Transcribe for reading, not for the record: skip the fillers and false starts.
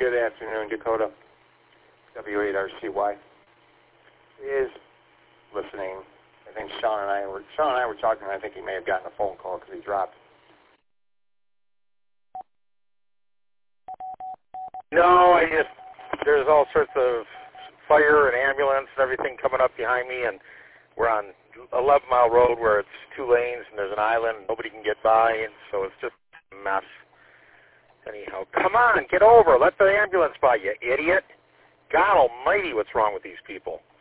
Good afternoon, Dakota. W8RCY is listening. I think Sean and I were talking. I think he may have gotten a phone call because he dropped. No, there's all sorts of fire and ambulance and everything coming up behind me, and we're on 11-mile road where it's 2 lanes and there's an island and nobody can get by, and so it's just a mess. Anyhow, come on, get over. Let the ambulance by, you idiot. God almighty, what's wrong with these people?